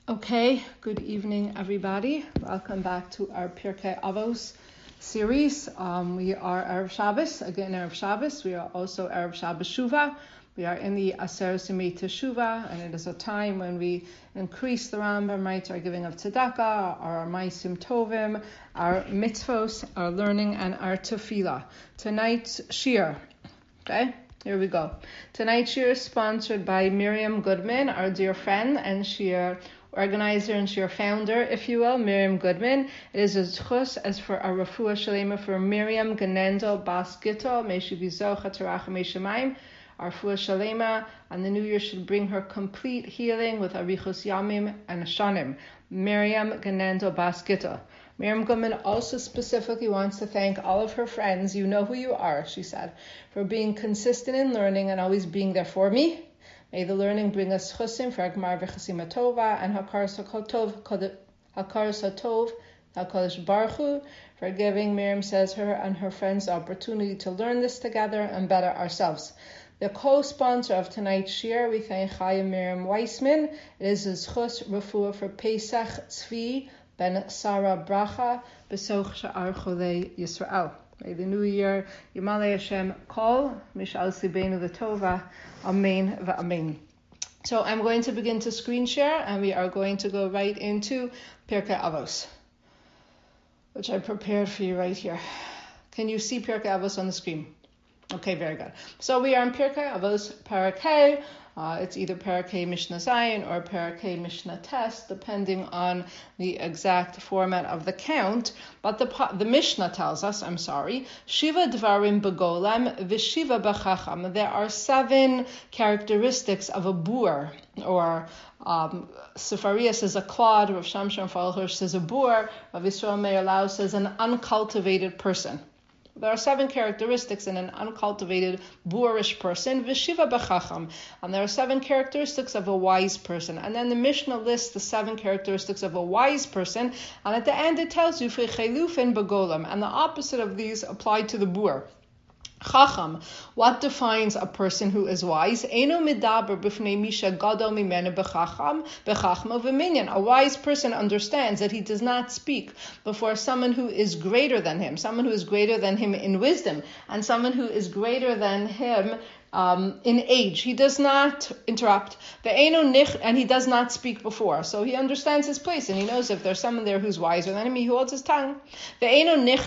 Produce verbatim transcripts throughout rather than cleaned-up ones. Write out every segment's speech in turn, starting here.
Okay, good evening, everybody. Welcome back to our Pirkei Avos series. Um, we are Erev Shabbos, again Erev Shabbos. We are also Erev Shabbos Shuvah. We are in the Aseret Yemei Teshuvah, and it is a time when we increase the Rambam, right? Our giving of tzedakah, our Maisim Tovim, our mitzvos, our learning, and our tefillah. Tonight's shir, okay? Here we go. Tonight's shir is sponsored by Miriam Goodman, our dear friend, and shir organizer and shir founder, if you will, Miriam Goodman. It is a zchus as for our refuah shalema for Miriam Ganendo Bas Gittel, may she be zocha terachem shemayim. Our refuah shalema, and the new year should bring her complete healing with arichos yamim and shanim. Miriam Ganendo Bas Gittel. Miriam Goodman also specifically wants to thank all of her friends, you know who you are, she said, for being consistent in learning and always being there for me. May the learning bring us chusim for Agmar v'chasima tova and hakaras hatov, hakaras hatov, hakadosh baruch hu, for giving, Miriam says, her and her friends the opportunity to learn this together and better ourselves. The co-sponsor of tonight's shir, we thank Chaya Miriam Weissman. It is a zchus refuah for Pesach Tzvi ben Sarah Bracha b'soch sha'ar cholei Yisrael. May the new year, Yimalei Hashem Kol, Mishal Sibenu L'Tova, Amen v'Amen. So I'm going to begin to screen share, and we are going to go right into Pirkei Avos, which I prepared for you right here. Can you see Pirkei Avos on the screen? Okay, very good. So we are in Pirkei Avos, Parakei. Uh, it's either Parakei Mishnah Zayin or Parakei Mishnah Tes, depending on the exact format of the count. But the the Mishnah tells us, I'm sorry, Shiva Dvarim Begolem Vishiva Bechacham. There are seven characteristics of a boor, or um, Sefaria says a clod, Rav Shamshon Falchor says a boor, Rav Yisrael Meir Lau says an uncultivated person. There are seven characteristics in an uncultivated, boorish person, Vishiva Bechacham, and there are seven characteristics of a wise person. And then the Mishnah lists the seven characteristics of a wise person, and at the end it tells you, V'chelufen Begolam, and the opposite of these apply to the boor. Chacham, what defines a person who is wise? Eino midaber b'fnei misha gadol mimenu b'chacham b'chachma v'minyan. A wise person understands that he does not speak before someone who is greater than him, someone who is greater than him in wisdom, and someone who is greater than him Um, in age. He does not interrupt. And he does not speak before. So he understands his place, and he knows if there's someone there who's wiser than him, he holds his tongue. He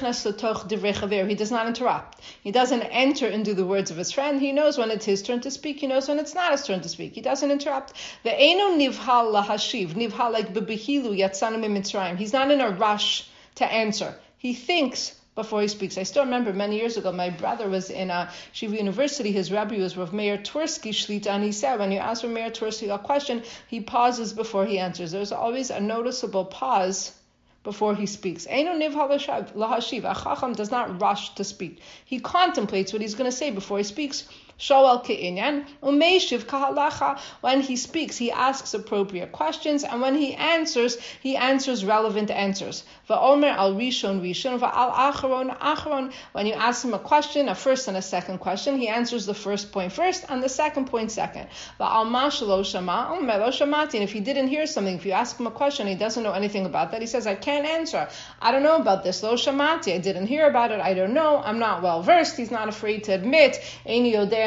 does not interrupt. He doesn't enter into the words of his friend. He knows when it's his turn to speak. He knows when it's not his turn to speak. He doesn't interrupt. Nivhal lahashiv. Nivhal like bebehilu yatzanu mitzrayim. He's not in a rush to answer. He thinks before he speaks. I still remember many years ago, my brother was in a Shiva University. His rabbi was Rav Meir Tversky Shlita, and he said, when you ask Rav Meir Tversky a question, he pauses before he answers. There's always a noticeable pause before he speaks. Eino nivhal lahashiv. A chacham does not rush to speak. He contemplates what he's going to say before he speaks. Shoal ke'inyan, umeishiv kahalacha. When he speaks, he asks appropriate questions, and when he answers, he answers relevant answers. Va'omer al rishon rishon, va'al acharon acharon. When you ask him a question, a first and a second question, he answers the first point first and the second point second. Va'al mashalo shama, omer lo shamati. And if he didn't hear something, if you ask him a question, he doesn't know anything about that, he says, I can't answer. I don't know about this. Lo shamati. I didn't hear about it. I don't know. I'm not well versed. He's not afraid to admit. Eini yodei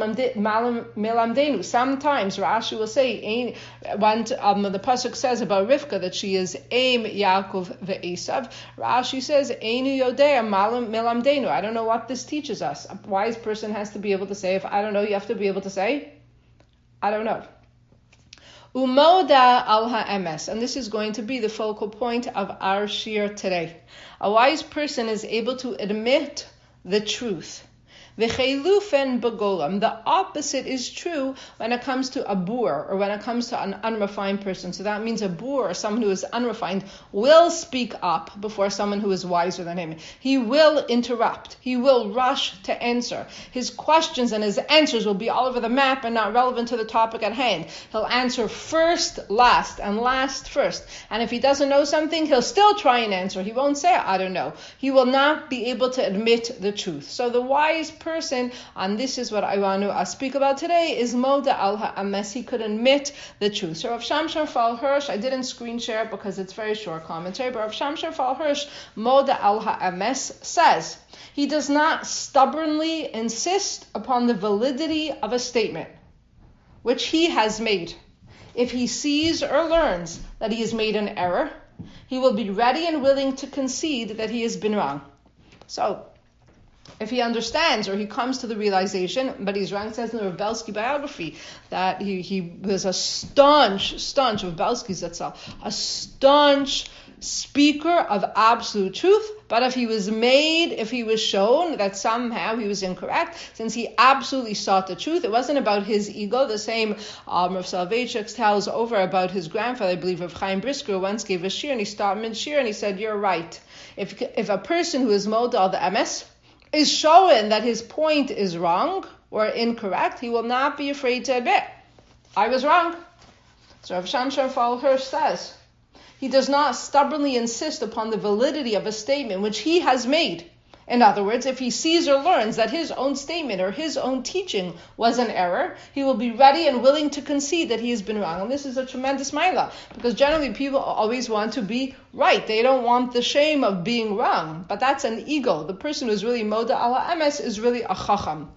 Sometimes Rashi will say, when um, the pasuk says about Rivka that she is Aim Yaakov ve'Esav, Rashi says, Einu Yodea Malam Melamdenu. I don't know what this teaches us. A wise person has to be able to say, if I don't know, you have to be able to say, I don't know. Umoda al ha'emes, and this is going to be the focal point of our shir today. A wise person is able to admit the truth. V'chelufen begolam. The opposite is true when it comes to a boor, or when it comes to an unrefined person. So that means a boor, or someone who is unrefined, will speak up before someone who is wiser than him. He will interrupt. He will rush to answer. His questions and his answers will be all over the map and not relevant to the topic at hand. He'll answer first, last, and last first. And if he doesn't know something, he'll still try and answer. He won't say, I don't know. He will not be able to admit the truth. So the wise person person, and this is what I want to uh, speak about today, is Moda al ha'emes. He could admit the truth. So Rav Shamshon Fal Hirsch, I didn't screen share it because it's very short commentary, but Rav Shamshon Fal Hirsch, Moda al ha'emes, says, he does not stubbornly insist upon the validity of a statement which he has made. If he sees or learns that he has made an error, he will be ready and willing to concede that he has been wrong. So, if he understands or he comes to the realization, but he's wrong, it says in the Rav Belsky biography that he, he was a staunch, staunch, Rav Belsky's Zatzal, a staunch speaker of absolute truth, but if he was made, if he was shown that somehow he was incorrect, since he absolutely sought the truth, it wasn't about his ego. The same um, Rav Soloveitchik tells over about his grandfather, I believe Rav Chaim Brisker, once gave a shir, and he stopped mid-shir, and he said, you're right. If if a person who is modal al the emes is showing that his point is wrong or incorrect, he will not be afraid to admit, I was wrong. So Rav Shamshon Fal Hirsch says, he does not stubbornly insist upon the validity of a statement which he has made. In other words, if he sees or learns that his own statement or his own teaching was an error, he will be ready and willing to concede that he has been wrong. And this is a tremendous maila, because generally people always want to be right. They don't want the shame of being wrong. But that's an ego. The person who's really moda al ha'emes is really a chacham.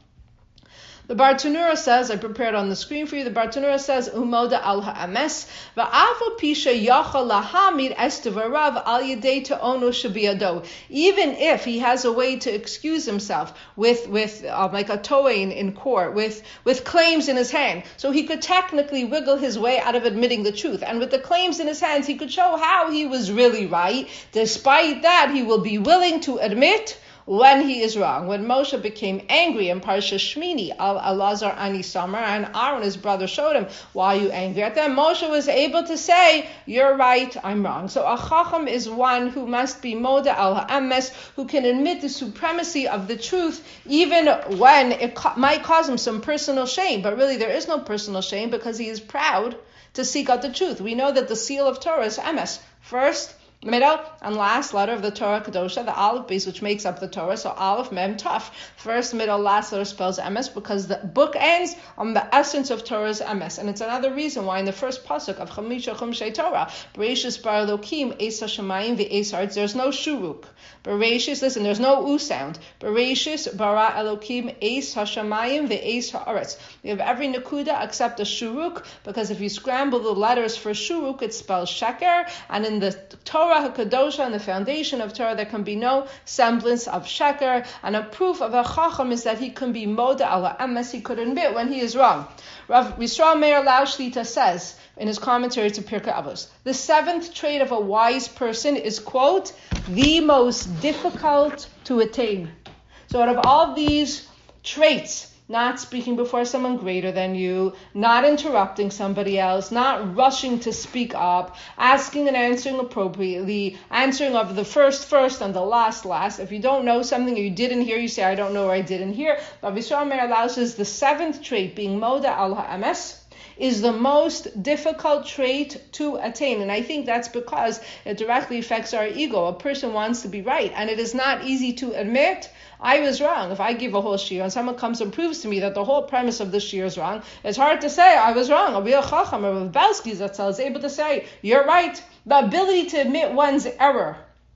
The Bartanura says, I prepared on the screen for you, the Bartanura says, Umoda al ha'emes, va'afu pisha yachal lahamid estivarav al yedei ta'onu shabiyado. Even if he has a way to excuse himself with, with uh, like a toain in court, with, with claims in his hand, so he could technically wiggle his way out of admitting the truth. And with the claims in his hands, he could show how he was really right. Despite that, he will be willing to admit when he is wrong. When Moshe became angry in Parsha Shmini, Al Elazar Ani Samar, and Aaron, his brother, showed him, why are you angry at them? Moshe was able to say, you're right, I'm wrong. So a chacham is one who must be moda al ha'emes, who can admit the supremacy of the truth, even when it co- might cause him some personal shame. But really there is no personal shame, because he is proud to seek out the truth. We know that the seal of Torah is emes. First, middle and last letter of the Torah Kedosha, the Aleph base, which makes up the Torah. So Aleph, Mem, Taf. First, middle, last letter spells emes, because the book ends on the essence of Torah's emes. And it's another reason why in the first pasuk of Chamisha Chumshei Torah, Bereshis bar Elokim, Eis HaShamayim ve'Eis Haaretz, there's no shuruk. Bereshis, listen, there's no u sound. Bereshis bara Elokim, Eis HaShamayim ve'Eis Haaretz. We have every nakuda except a shuruk, because if you scramble the letters for shuruk, it spells sheker, and in the Torah HaKadosha, and the foundation of Torah, there can be no semblance of sheker, and a proof of a chacham is that he can be moda al ha'emes, he could admit when he is wrong. Rav Yisrael Meir Lau Shlita says in his commentary to Pirkei Avos, the seventh trait of a wise person is, quote, the most difficult to attain. So out of all these traits, not speaking before someone greater than you, not interrupting somebody else, not rushing to speak up, asking and answering appropriately, answering of the first first and the last last. If you don't know something or you didn't hear, you say, I don't know or I didn't hear. But Yisrael Meir Lau says the seventh trait, being moda al ha'emes, is the most difficult trait to attain. And I think that's because it directly affects our ego. A person wants to be right, and it is not easy to admit, I was wrong. If I give a whole shir and someone comes and proves to me that the whole premise of the shir is wrong, it's hard to say, I was wrong. A real chacham, or Rav Belsky Zatzal, is able to say, you're right. The ability to admit one's error,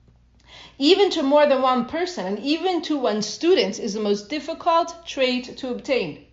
even to more than one person, and even to one's students, is the most difficult trait to obtain.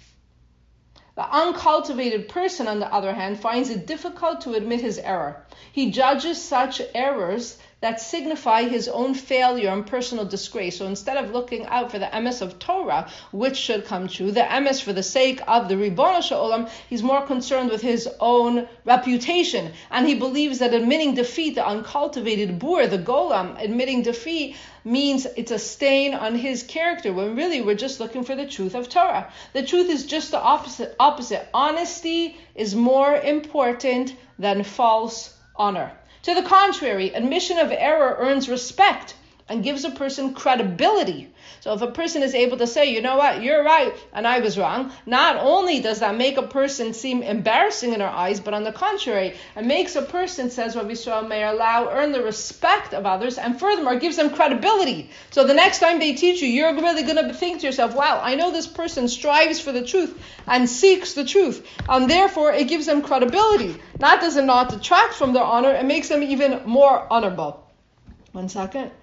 The uncultivated person, on the other hand, finds it difficult to admit his error. He judges such errors that signify his own failure and personal disgrace. So instead of looking out for the emes of Torah, which should come true, the emes for the sake of the Ribono Shalom, he's more concerned with his own reputation. And he believes that admitting defeat, the uncultivated bur, the golam, admitting defeat means it's a stain on his character, when really we're just looking for the truth of Torah. The truth is just the opposite. Opposite. Honesty is more important than false honor. To the contrary, admission of error earns respect and gives a person credibility. So if a person is able to say, you know what, you're right and I was wrong, not only does that make a person seem embarrassing in our eyes, but on the contrary, it makes a person, says Rabbi Yisrael Meir Lau, earn the respect of others, and furthermore gives them credibility. So the next time they teach you, you're really going to think to yourself, wow, I know this person strives for the truth and seeks the truth, and therefore it gives them credibility. Not does it not detract from their honor, it makes them even more honorable. One second.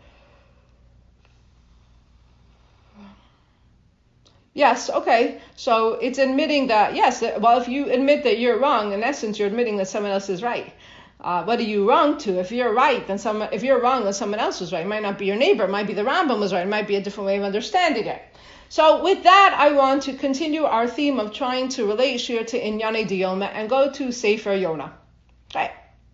Yes, okay, so it's admitting that, yes, well, if you admit that you're wrong, in essence, you're admitting that someone else is right. Uh, what are you wrong to? If you're right, then someone, if you're wrong, then someone else was right. It might not be your neighbor, it might be the Rambam was right, it might be a different way of understanding it. So with that, I want to continue our theme of trying to relate Shir to Inyane Diyoma and go to Sefer Yonah. Okay.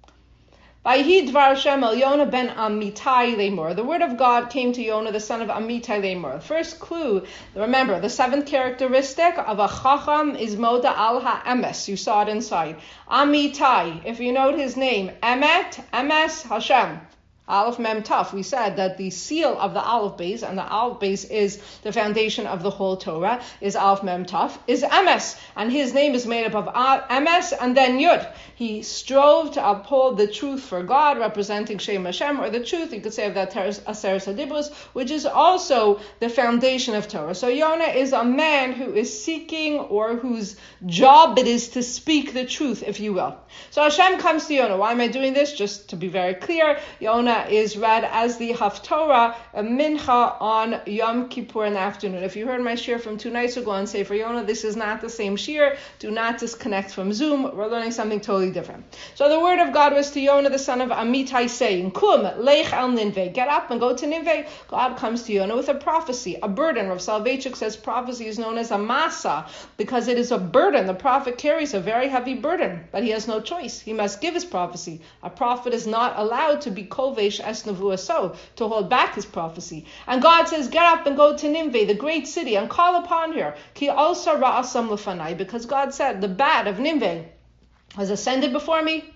Vayhi dvar Hashem el Yonah ben Amittai lemor. The word of God came to Yonah, the son of Amittai lemor. First clue, remember, the seventh characteristic of a chacham is moda al ha'emes. You saw it inside. Amittai, if you note his name, Emet, Emes, Hashem. Aleph Mem Taf. We said that the seal of the Aleph Beis, and the Aleph Beis is the foundation of the whole Torah, is Aleph Mem Taf, is Emes, and his name is made up of Emes and then Yud. He strove to uphold the truth for God, representing Shem Hashem, or the truth, you could say, of that Aseret HaDibros, which is also the foundation of Torah. So Yonah is a man who is seeking, or whose job it is to speak the truth, if you will. So Hashem comes to Yonah. Why am I doing this? Just to be very clear, Yonah is read as the Haftorah, a mincha on Yom Kippur in the afternoon. If you heard my shir from two nights ago on Sefer Yonah, this is not the same shir. Do not disconnect from Zoom. We're learning something totally different. So the word of God was to Yonah, the son of Amittai, saying, Kum, lech al Ninveh. Get up and go to Ninveh. God comes to Yonah with a prophecy, a burden. Rav Soloveitchik says prophecy is known as a masa because it is a burden. The prophet carries a very heavy burden, but he has no choice. He must give his prophecy. A prophet is not allowed to be kovesh es nevuah, so to hold back his prophecy. And God says, get up and go to Ninveh, the great city, and call upon her. Ki also ra'asam lefanai, because God said, the bad of Ninveh has ascended before me.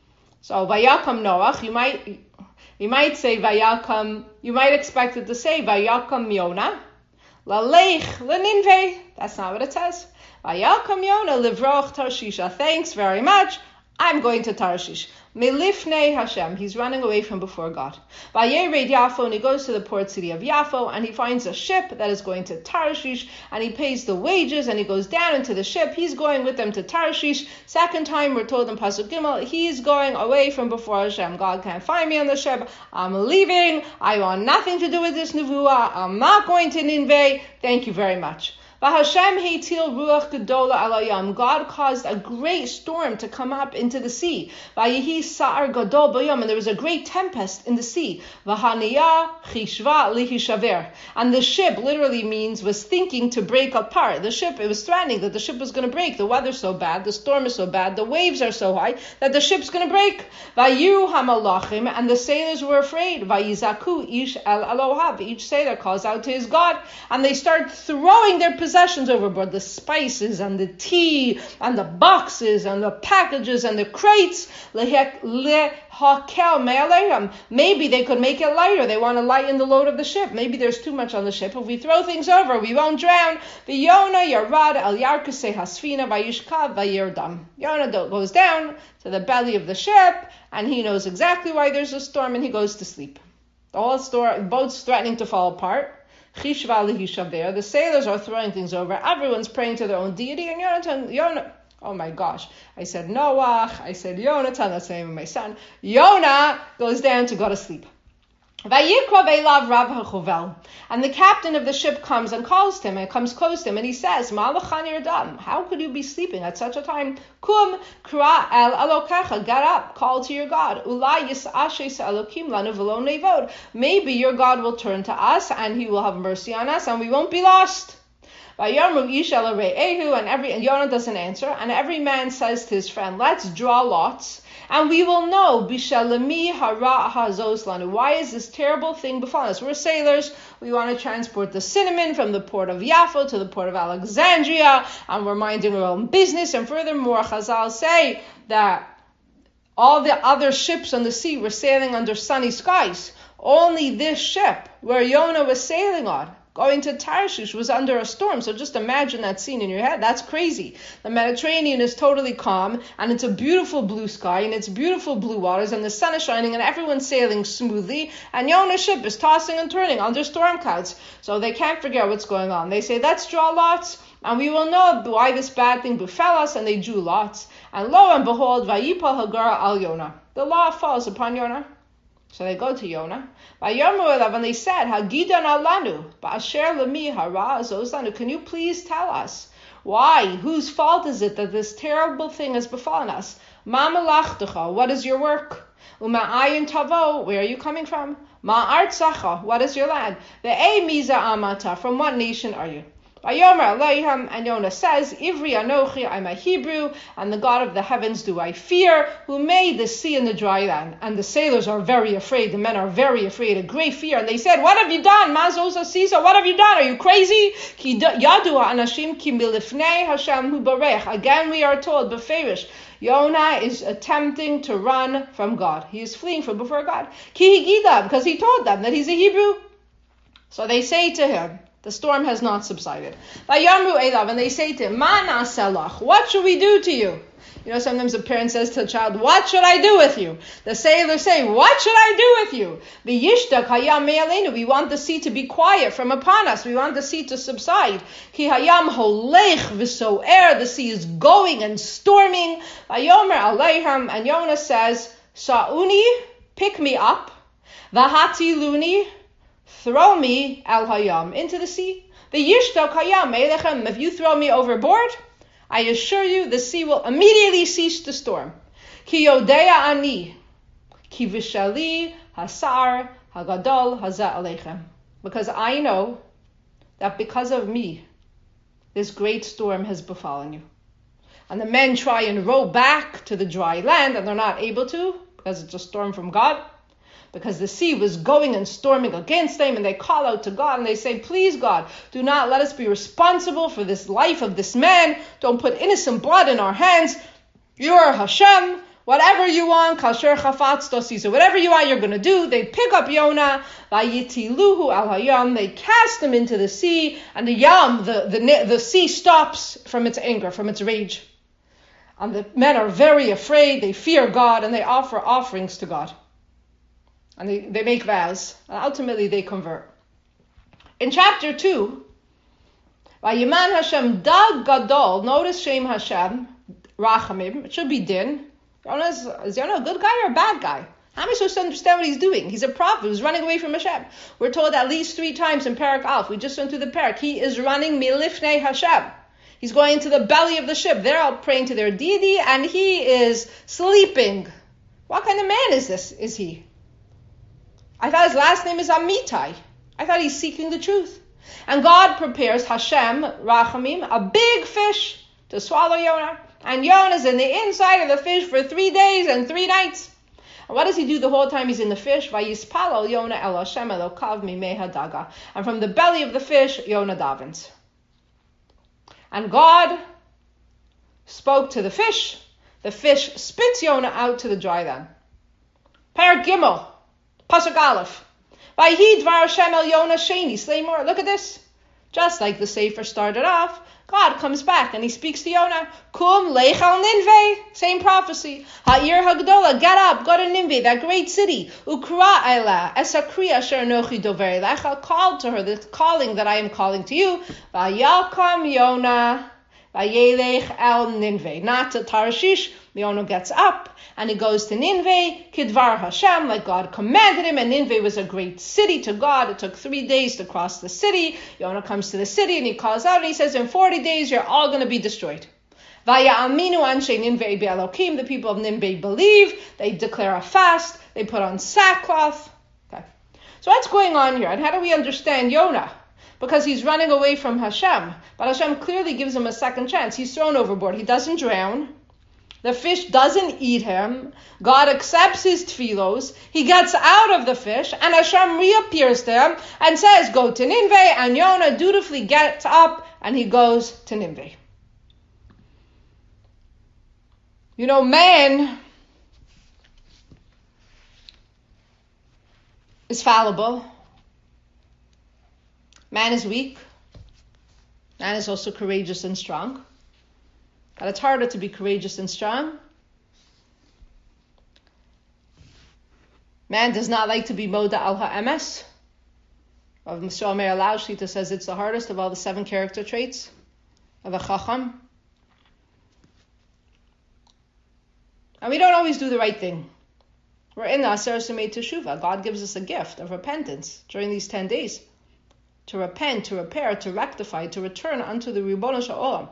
So vayakam Noach, you might you might say vayakam, you might expect it to say vayakam Yonah, lalech leninveh. That's not what it says. Vayakam Yonah livroch Tarshisha. Thanks very much. I'm going to Tarshish. Melifnei Hashem. He's running away from before God. Vayered Yafo, and he goes to the port city of Yafo, and he finds a ship that is going to Tarshish, and he pays the wages, and he goes down into the ship. He's going with them to Tarshish. Second time, we're told in Pasuk Gimel, he's going away from before Hashem. God can't find me on the ship. I'm leaving. I want nothing to do with this nevuah. I'm not going to Ninveh. Thank you very much. Hashem heitil ruach gedola alayam. God caused a great storm to come up into the sea. Vayihi sa'ar gadol bayam, and there was a great tempest in the sea. V'haniyah chishva lihishaver, and the ship literally means was thinking to break apart. The ship, it was threatening that the ship was going to break. The weather's so bad, the storm is so bad, the waves are so high that the ship's going to break. Vayiru hamalachim, and the sailors were afraid. Vayizaku ish el Elohav. Each sailor calls out to his God, and they start throwing their possessions possessions overboard, the spices and the tea and the boxes and the packages and the crates. Maybe they could make it lighter. They want to lighten the load of the ship. Maybe there's too much on the ship. If we throw things over, we won't drown. Yonah yarad el yarkasei hasfina vayishkav vayirdam. Yonah goes down to the belly of the ship, and he knows exactly why there's a storm, and he goes to sleep. The whole storm, boat's threatening to fall apart. The sailors are throwing things over. Everyone's praying to their own deity. And Yonatan, Yonah, oh my gosh. I said Noach. I said Yonatan. That's the name of my son. Yonah goes down to go to sleep. And the captain of the ship comes and calls to him and comes close to him, and he says, how could you be sleeping at such a time? Kum kra el elokecha, get up, call to your God. Maybe your God will turn to us and he will have mercy on us and we won't be lost. And every and Yonah doesn't answer, and every man says to his friend, let's draw lots, and we will know why is this terrible thing befallen us. We're sailors. We want to transport the cinnamon from the port of Yafo to the port of Alexandria, and we're minding our own business. And furthermore, Chazal say that all the other ships on the sea were sailing under sunny skies. Only this ship where Yonah was sailing on, going to Tarshish, was under a storm. So just imagine that scene in your head. That's crazy. The Mediterranean is totally calm, and it's a beautiful blue sky, and it's beautiful blue waters, and the sun is shining, and everyone's sailing smoothly, and Yonah's ship is tossing and turning under storm clouds. So they can't figure out what's going on. They say, let's draw lots, and we will know why this bad thing befell us, and they drew lots. And lo and behold, Vayipal Hagara al Yonah. The law falls upon Yonah. So they go to Yonah. And they said, Hagidan alanu, ba'asher lemi hara azozanu. Can you please tell us why? Whose fault is it that this terrible thing has befallen us? Ma malachtecha, what is your work? Uma ayin tavo, where are you coming from? Ma artsacha, what is your land? The e miza amata, from what nation are you? Vayomer Aleichem, and Yonah says, Ivri Anochi, I'm a Hebrew, and the God of the heavens do I fear, who made the sea and the dry land. And the sailors are very afraid, the men are very afraid, a great fear. And they said, what have you done? Mazosa Sisa, what have you done? Are you crazy? Ki yadua anashim ki milifnei Hashem hu barech. Again we are told, Beferish, Yonah is attempting to run from God. He is fleeing from before God. Ki higida, because he told them that he's a Hebrew. So they say to him, the storm has not subsided. Vayamru elav, and they say to him, Ma na'aselach, what should we do to you? You know, sometimes a parent says to a child, what should I do with you? The sailors say, what should I do with you? V'yishtak hayam me'aleinu, we want the sea to be quiet from upon us. We want the sea to subside. Ki hayam holech v'so'er, the sea is going and storming. Vayomer aleiham, and Yonah says, Sa'uni, pick me up. V'hati luni, throw me al hayam, into the sea. The yishtok hayam elechem, if you throw me overboard, I assure you the sea will immediately cease to storm. Ki yodeya ani, ki vishali hasar hagadol haza alechem. Because I know that because of me, this great storm has befallen you. And the men try and row back to the dry land, and they're not able to, because it's a storm from God. Because the sea was going and storming against them, and they call out to God, and they say, please God, do not let us be responsible for this life of this man. Don't put innocent blood in our hands. You are Hashem. Whatever you want, kasher chafatz tosisa, whatever you want, you're going to do. They pick up Yonah, vayitiluhu al hayam, they cast him into the sea, and the yam, the, the, the sea stops from its anger, from its rage. And the men are very afraid, they fear God, and they offer offerings to God. And they, they make vows, and ultimately they convert. In chapter two, Vayiman Hashem dag gadol, notice Shem Hashem, Rachamim, it should be din. Yonah's, is Yonah a good guy or a bad guy? How am I supposed to understand what he's doing? He's a prophet who's running away from Hashem. We're told at least three times in Parak Aleph, we just went through the Parak, he is running milifnei Hashem. He's going into the belly of the ship. They're all praying to their deity, and he is sleeping. What kind of man is this? Is he? I thought his last name is Amitai. I thought he's seeking the truth. And God prepares Hashem, Rachamim, a big fish to swallow Yonah. And Yonah's in the inside of the fish for three days and three nights. And what does he do the whole time he's in the fish? Vayispalal Yonah el Hashem elokav mimei hadaga. And from the belly of the fish, Yonah davens. And God spoke to the fish. The fish spits Yonah out to the dry land. Parak Gimel. Pasuk Aleph. Vayhi dvar Hashem el Yonah sheni. Slaymor, look at this. Just like the Sefer started off, God comes back and he speaks to Yonah. Kum lech al Ninveh. Same prophecy. Ha'ir hagdola. Get up, go to Ninveh, that great city. Ukra ela. Esakri asher nochi dover elecha. Call to her, the calling that I am calling to you. Vayakam Yonah. Vayelech el Ninveh. Not to Tarshish. Yonah gets up and he goes to Ninveh, Kidvar Hashem, like God commanded him, and Ninveh was a great city to God. It took three days to cross the city. Yonah comes to the city and he calls out and he says, in forty days you're all going to be destroyed. Vaya aminu anshe Ninveh be'elokim, the people of Ninveh believe, they declare a fast, they put on sackcloth. Okay. So what's going on here? And how do we understand Yonah? Because he's running away from Hashem. But Hashem clearly gives him a second chance. He's thrown overboard. He doesn't drown. The fish doesn't eat him. God accepts his tefillos. He gets out of the fish, and Hashem reappears to him and says, go to Ninveh, and Yonah dutifully gets up, and he goes to Ninveh. You know, man is fallible. Man is weak. Man is also courageous and strong. But it's harder to be courageous and strong. Man does not like to be moda al ha'emes. Rav Mishra Meir Laushita says it's the hardest of all the seven character traits of a chacham. And we don't always do the right thing. We're in the Aser Semei Teshuvah. God gives us a gift of repentance during these ten days. To repent, to repair, to rectify, to return unto the Ribono Shel Olam.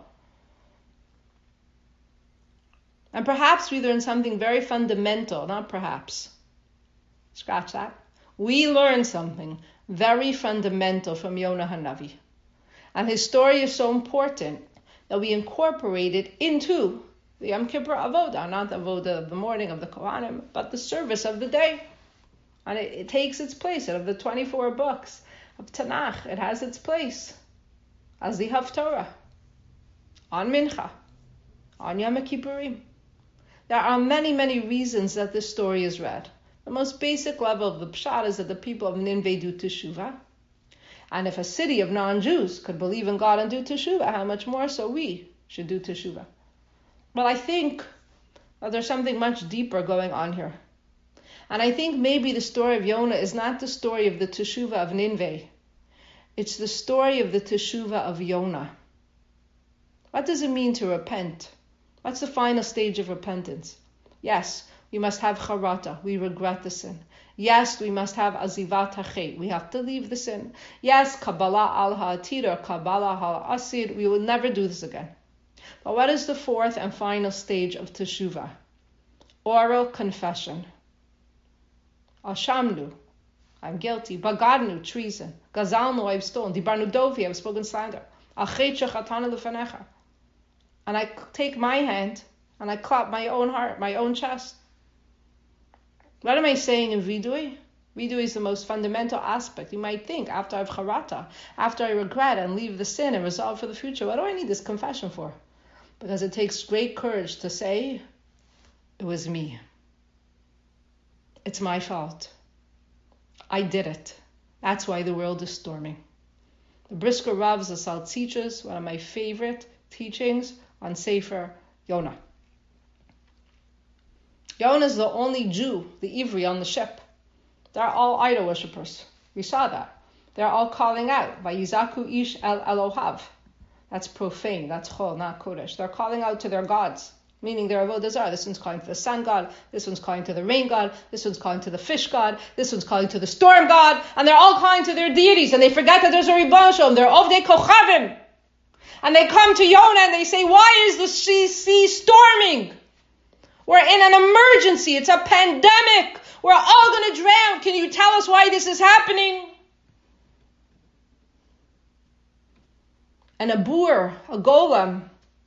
And perhaps we learn something very fundamental, not perhaps. Scratch that. We learn something very fundamental from Yonah HaNavi. And his story is so important that we incorporate it into the Yom Kippur Avodah, not the Avodah of the morning of the Kohanim, but the service of the day. And it, it takes its place out of the twenty-four books of Tanakh. It has its place as the Haftorah on Mincha, on Yom Kippurim. There are many, many reasons that this story is read. The most basic level of the Pshat is that the people of Nineveh do Teshuvah. And if a city of non-Jews could believe in God and do Teshuvah, how much more so we should do Teshuvah. But I think that there's something much deeper going on here. And I think maybe the story of Yonah is not the story of the Teshuvah of Nineveh. It's the story of the Teshuvah of Yonah. What does it mean to repent? What's the final stage of repentance? Yes, we must have charata. We regret the sin. Yes, we must have azivat hachet. We have to leave the sin. Yes, kabbalah al ha'atir or kabbalah al asir. We will never do this again. But what is the fourth and final stage of teshuvah? Oral confession. Ashamnu, I'm guilty. Bagadnu, treason. Gazalnu, I've stolen. Dibarnu dovi, I've spoken slander. Achet shechatanu lefanecha. And I take my hand and I clap my own heart, my own chest. What am I saying in vidui? Vidui is the most fundamental aspect. You might think, after I have charata, after I regret and leave the sin and resolve for the future, what do I need this confession for? Because it takes great courage to say, it was me. It's my fault. I did it. That's why the world is storming. The Brisker Rav Zassal teaches one of my favorite teachings on Sefer Yonah. Yonah is the only Jew, the Ivri, on the ship. They're all idol worshippers. We saw that. They're all calling out, Vayizaku ish el Elohav. That's profane, that's chol, not kodesh. They're calling out to their gods, meaning their avodah zarah. This one's calling to the sun god, this one's calling to the rain god, this one's calling to the fish god, this one's calling to the storm god, and they're all calling to their deities, and they forget that there's a Ribono Shel Olam. They're Ovdei Kochavim. And they come to Yonah and they say, why is the sea, sea storming? We're in an emergency. It's a pandemic. We're all going to drown. Can you tell us why this is happening? And a boor, a golem,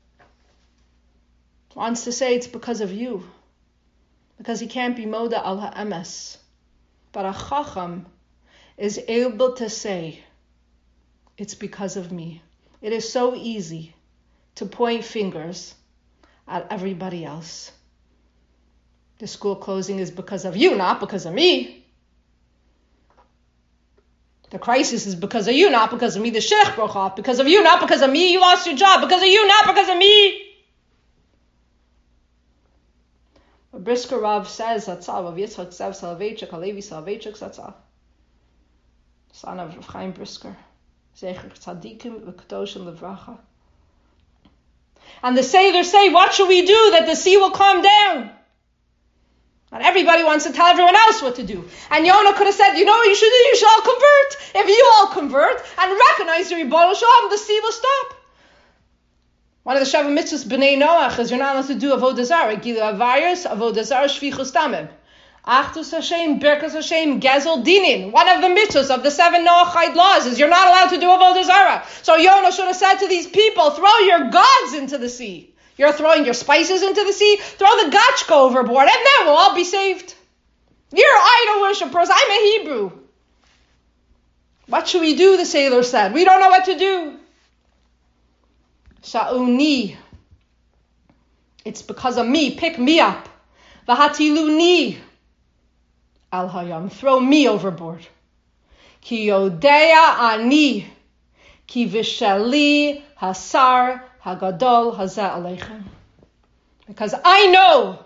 wants to say it's because of you. Because he can't be moda al ha'emes. But a chacham is able to say, it's because of me. It is so easy to point fingers at everybody else. The school closing is because of you, not because of me. The crisis is because of you, not because of me. The sheikh broke off because of you, not because of me. You lost your job because of you, not because of me. But Brisker Rav says, Zatzal, Rav Yitzchak Zev Soloveitchik, Halevi Soloveitchik, Zatzal, son of Rav Chaim Brisker. And the sailors say, what should we do that the sea will calm down? And everybody wants to tell everyone else what to do. And Yonah could have said, you know what you should do? You should all convert. If you all convert and recognize the Ribono Shel Olam, the sea will stop. One of the Sheva Mitzvahs, B'nai Noach, is you're not allowed to do Avodah Zarah. Gilu Avayos, Avodah Zarah, Shvichus Damim. Achdus Hashem, Birkas Hashem, Gezel Dinin. One of the mitzvahs of the seven Noachide laws is you're not allowed to do Avodah Zarah. So Yonah should have said to these people, throw your gods into the sea. You're throwing your spices into the sea, throw the gotchka overboard, and then we'll all be saved. You're idol worshippers, I'm a Hebrew. What should we do, the sailor said. We don't know what to do. Sha'uni. It's because of me, pick me up. Vahatiluni. al hayam. Throw me overboard. Ki yodea ani, ki vishali hasar hagadol hazeh aleichem. Because I know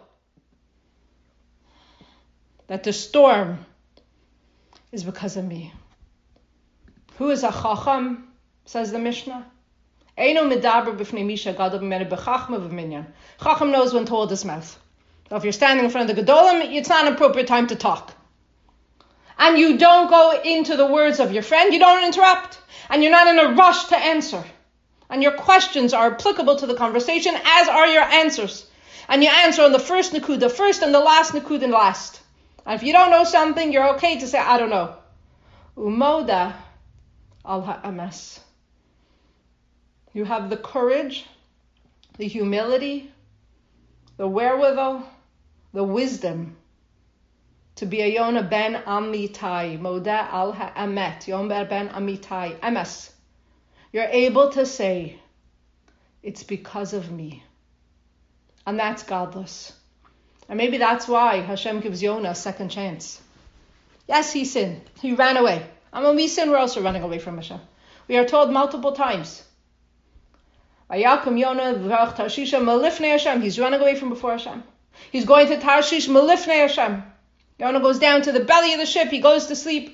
that the storm is because of me. Who is a chacham, says the Mishnah? Eino medaber b'fnei misha gadol b'mene b'chachma v'minyan. Chacham knows when to hold his mouth. So if you're standing in front of the gedolim, it's not an appropriate time to talk. And you don't go into the words of your friend, you don't interrupt, and you're not in a rush to answer. And your questions are applicable to the conversation, as are your answers. And you answer on the first nekuda first and the last nekuda last. And if you don't know something, you're okay to say, I don't know. Umoda al ha'ames. You have the courage, the humility, the wherewithal, the wisdom to be a Yonah ben Amitai, Moda al ha'amet, Yonah ben Amitai, emes. You're able to say, it's because of me. And that's godless. And maybe that's why Hashem gives Yonah a second chance. Yes, he sinned. He ran away. And when we sin, we're also running away from Hashem. We are told multiple times. Vayakum Yonah v'rach Tarshisha malifnei Hashem. He's running away from before Hashem. He's going to Tarshish malifnei Hashem. Yonah goes down to the belly of the ship. He goes to sleep.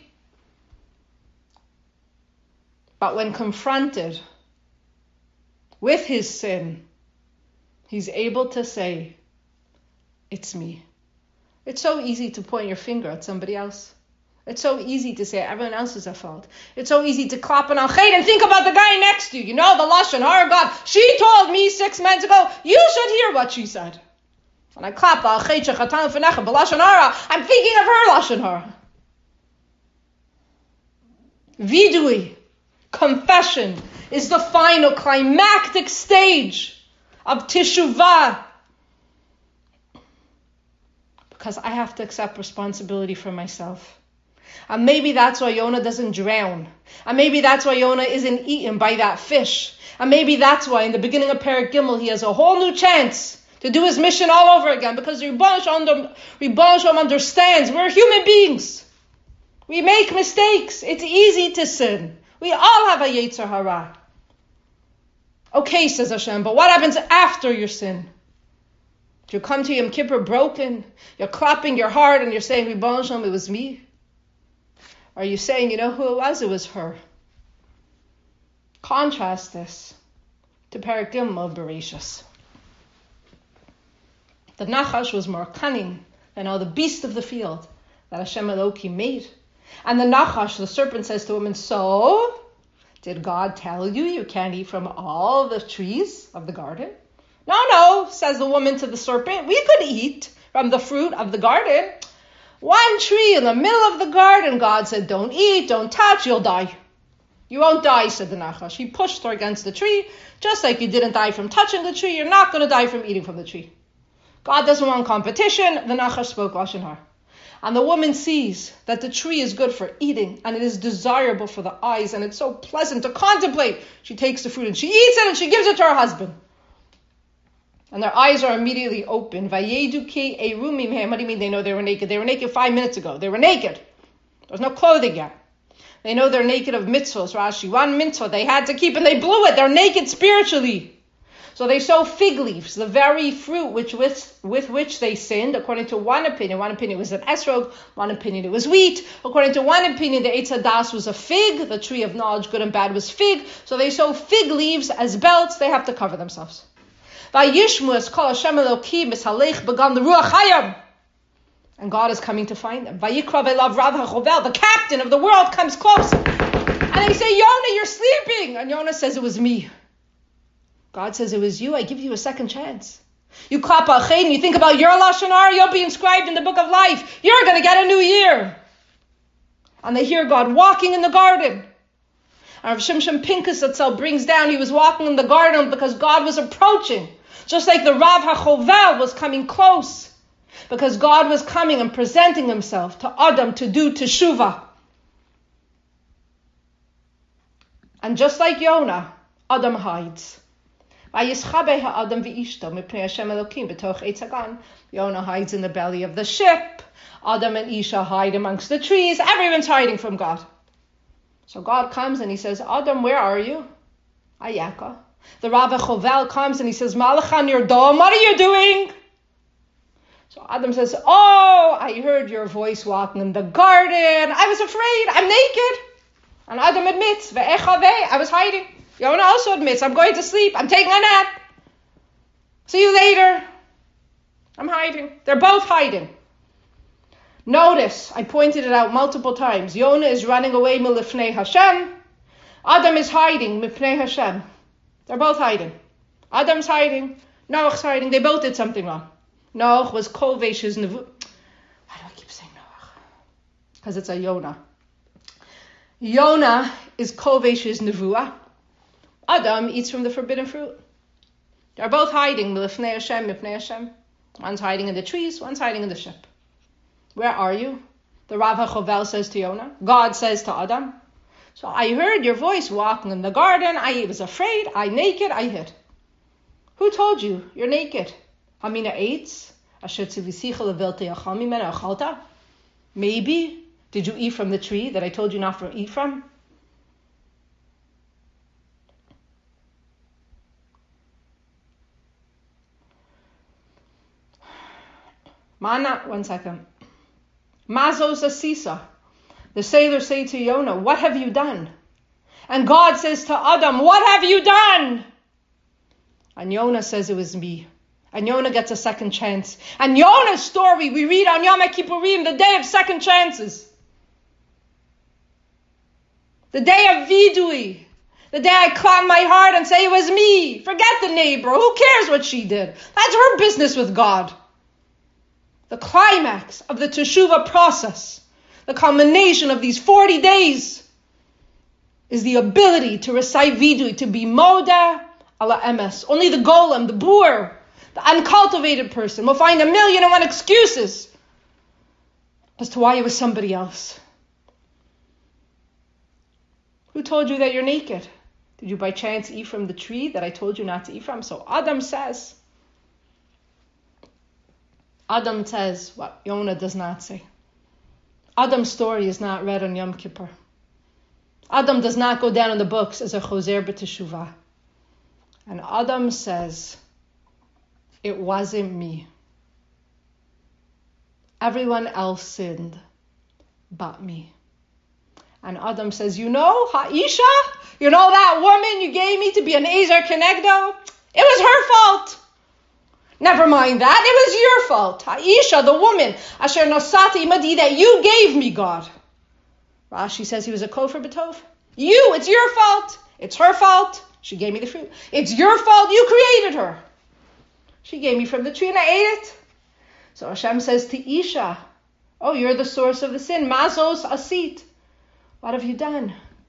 But when confronted with his sin, he's able to say, it's me. It's so easy to point your finger at somebody else. It's so easy to say everyone else is at fault. It's so easy to clap on al-Khair and think about the guy next to you. You know, the Lashon Hara God. She told me six months ago, you should hear what she said. When I clap al-Khair shechatan f'necha b'Lashon Hara, I'm thinking of her Lashon Hara. Vidui, confession, is the final climactic stage of teshuvah. Because I have to accept responsibility for myself. And maybe that's why Yonah doesn't drown. And maybe that's why Yonah isn't eaten by that fish. And maybe that's why in the beginning of Perek Gimel he has a whole new chance to do his mission all over again. Because Ribbono Shalom understands we're human beings. We make mistakes. It's easy to sin. We all have a Yetzer Hara. Okay, says Hashem, but what happens after your sin? You come to Yom Kippur broken, you're clapping your heart and you're saying, Ribbono Shalom, it was me. Are you saying, you know who it was? It was her. Contrast this to Perek Gimel of Bereshis. The Nachash was more cunning than all the beasts of the field that Hashem Elohim made. And the Nachash, the serpent, says to the woman, so, did God tell you you can't eat from all the trees of the garden? No, no, says the woman to the serpent. We could eat from the fruit of the garden. One tree in the middle of the garden, God said, don't eat, don't touch, you'll die. You won't die, said the Nachash. He pushed her against the tree, just like you didn't die from touching the tree, you're not going to die from eating from the tree. God doesn't want competition. The Nachash spoke Lashon Hara. And the woman sees that the tree is good for eating, and it is desirable for the eyes, and it's so pleasant to contemplate. She takes the fruit and she eats it, and she gives it to her husband. And their eyes are immediately open. Vayedu ki erumim hem. What do you mean they know they were naked? They were naked five minutes ago. They were naked. There's no clothing yet. They know they're naked of mitzvahs, Rashi. One mitzvah they had to keep, and they blew it. They're naked spiritually. So they sow fig leaves, the very fruit which with, with which they sinned, according to one opinion. One opinion was an esrog, one opinion it was wheat. According to one opinion, the Eitz Hadas was a fig, the tree of knowledge, good and bad, was fig. So they sow fig leaves as belts, they have to cover themselves. Vayishmu es kol Hashem Elokim es halech began the ruach hayam. And God is coming to find them. Vayikra velav Rav HaChovel, the captain of the world, comes close. And they say, Yonah, you're sleeping. And Yonah says, it was me. God says, it was you. I give you a second chance. You clap al-Khair and you think about your Lashon Hara, you'll be inscribed in the book of life. You're going to get a new year. And they hear God walking in the garden. And Rav Shimshon Pinkus Atzel brings down, he was walking in the garden because God was approaching. Just like the Rav HaChovel was coming close. Because God was coming and presenting himself to Adam to do teshuvah. And just like Yonah, Adam hides. Yonah hides in the belly of the ship. Adam and Isha hide amongst the trees. Everyone's hiding from God. So God comes and he says, Adam, where are you? Ayaka. The Rabbi Chovel comes and he says, Malachan, your dom, what are you doing? So Adam says, oh, I heard your voice walking in the garden. I was afraid. I'm naked. And Adam admits, Ve'echaveh, I was hiding. Yonah also admits, I'm going to sleep. I'm taking a nap. See you later. I'm hiding. They're both hiding. Notice, I pointed it out multiple times. Yonah is running away milifnei Hashem. Adam is hiding mipnei Hashem. They're both hiding. Adam's hiding. Noach's hiding. They both did something wrong. Noach was kovesh his nevu. Why do I keep saying Noach? Because it's a Yonah. Yonah is kovesh his nevuah. Adam eats from the forbidden fruit. They're both hiding milifnei Hashem, mipnei Hashem. One's hiding in the trees, one's hiding in the ship. Where are you? The Rav HaChovel says to Yonah. God says to Adam. So I heard your voice walking in the garden. I was afraid. I naked. I hid. Who told you you're naked? Hamina eitz. Maybe. Did you eat from the tree that I told you not to eat from? Mana, one second. Mazos asisa. The sailors say to Yonah, what have you done? And God says to Adam, what have you done? And Yonah says it was me. And Yonah gets a second chance. And Yonah's story we read on Yom Kippurim, the day of second chances. The day of vidui. The day I climb my heart and say it was me. Forget the neighbor. Who cares what she did? That's her business with God. The climax of the teshuvah process, the culmination of these forty days, is the ability to recite vidui, to be moda ala emes. Only the golem, the boor, the uncultivated person will find a million and one excuses as to why it was somebody else. Who told you that you're naked? Did you by chance eat from the tree that I told you not to eat from? So Adam says, Adam says what Yonah does not say. Adam's story is not read on Yom Kippur. Adam does not go down in the books as a choser b'teshuvah. And Adam says, it wasn't me. Everyone else sinned but me. And Adam says, you know, Ha'isha, you know that woman you gave me to be an Ezer Kenegdo? It was her fault. Never mind that, it was your fault. Ha'isha, the woman, Asher Nosati Imadi, that you gave me, God. Rashi says he was a kofar b'tov. You, it's your fault. It's her fault. She gave me the fruit. It's your fault. You created her. She gave me from the tree and I ate it. So Hashem says to Isha, oh, you're the source of the sin. Mazos asit. What have you done?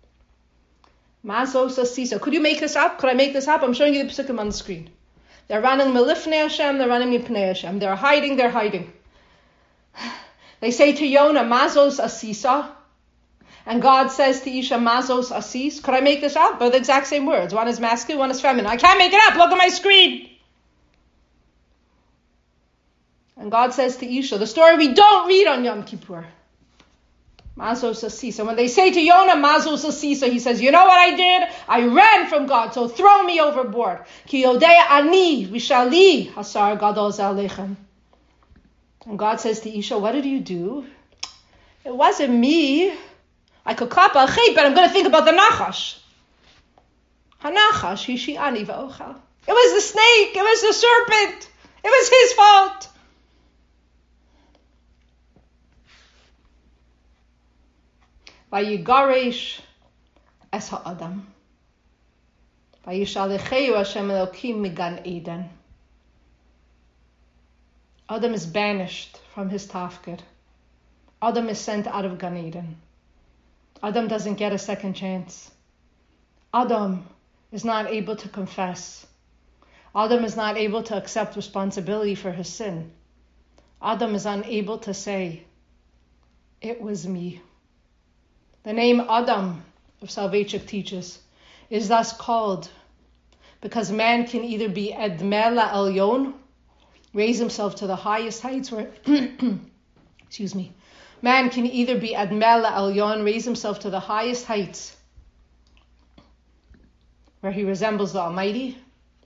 Mazos asisa. Could you make this up? Could I make this up? I'm showing you the psukim on the screen. They're running melifnei Hashem, they're running mipnei Hashem. They're hiding, they're hiding. They say to Yonah, Mazos asisa. And God says to Isha, Mazos asis. Could I make this up? They're the exact same words. One is masculine, one is feminine. I can't make it up. Look at my screen. And God says to Isha, the story we don't read on Yom Kippur. Mazos asisa. When they say to Yonah, Mazos asisa, he says, you know what I did? I ran from God, so throw me overboard. Ki yodei ani v'shali hasar gadol zeh. And God says to Isha, what did you do? It wasn't me. I could clap al chait, but I'm going to think about the nachash. Hanachash hishi ani v'ochal. It was the snake. It was the serpent. It was his fault. Vayigaresh es ha'adam. Vayishalecheyu Hashem Elokim migan Eden. Adam is banished from his tafkid. Adam is sent out of Gan Eden. Adam doesn't get a second chance. Adam is not able to confess. Adam is not able to accept responsibility for his sin. Adam is unable to say, it was me. The name Adam, of Soloveitchik teaches, is thus called because man can either be Edmeh La'elyon, raise himself to the highest heights where, excuse excuse me, man can either be Admel Elyon, raise himself to the highest heights, where he resembles the Almighty,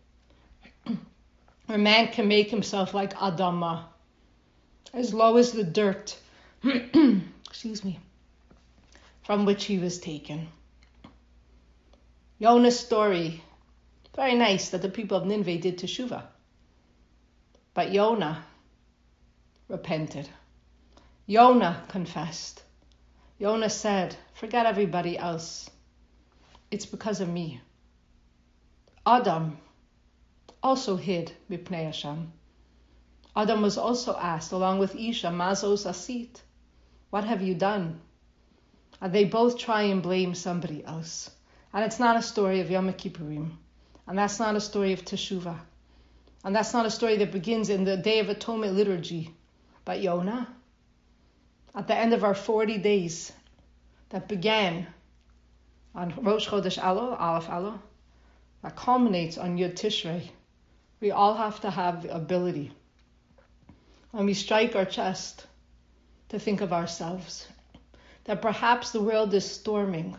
or man can make himself like Adama, as low as the dirt, excuse me, from which he was taken. Yonah's story, very nice that the people of Nineveh did teshuvah. But Yonah repented. Yonah confessed. Yonah said, forget everybody else. It's because of me. Adam also hid mipnei Hashem. Adam was also asked, along with Isha, Mazos Asit, what have you done? And they both try and blame somebody else. And it's not a story of Yom Kippurim. And that's not a story of Teshuvah. And that's not a story that begins in the Day of Atonement liturgy. But Yonah, at the end of our forty days that began on Rosh Chodesh Elul, Aleph Elul, that culminates on Yud Tishrei, we all have to have the ability, when we strike our chest, to think of ourselves. That perhaps the world is storming,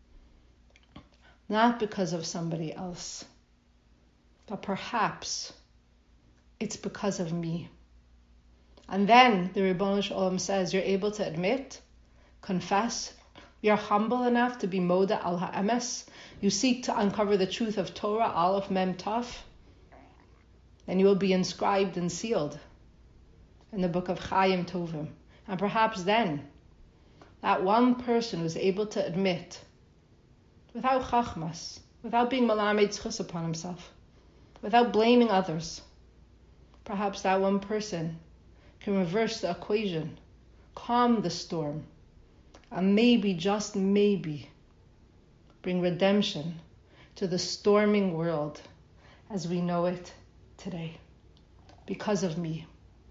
not because of somebody else, but perhaps it's because of me. And then the Ribbono Shel Olam says, you're able to admit, confess, you're humble enough to be moda al ha'emes, you seek to uncover the truth of Torah, Aleph Mem Taf, and you will be inscribed and sealed in the book of Chaim Tovim. And perhaps then, that one person was able to admit, without chachmas, without being malamed zchus upon himself, without blaming others, perhaps that one person can reverse the equation, calm the storm, and maybe, just maybe, bring redemption to the storming world as we know it today, because of me.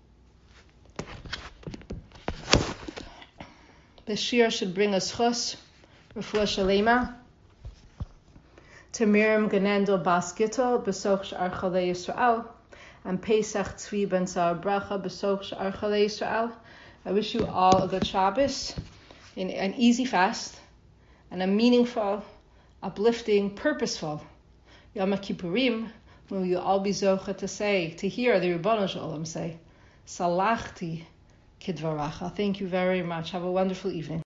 The shir should bring us chus, refuah shalema, to Miriam Genendel Bas Gittel, Besoch Sh'ar Chalei Yisrael, and Pesach Tzvi Ben Sar Bracha, Besoch Sh'ar Chalei Yisrael. I wish you all a good Shabbos, an easy fast, and a meaningful, uplifting, purposeful Yom Kippurim, when you all be zocha to say, to hear the Ribbono Shel Olam say, Salachti Kidvaracha. Thank you very much. Have a wonderful evening.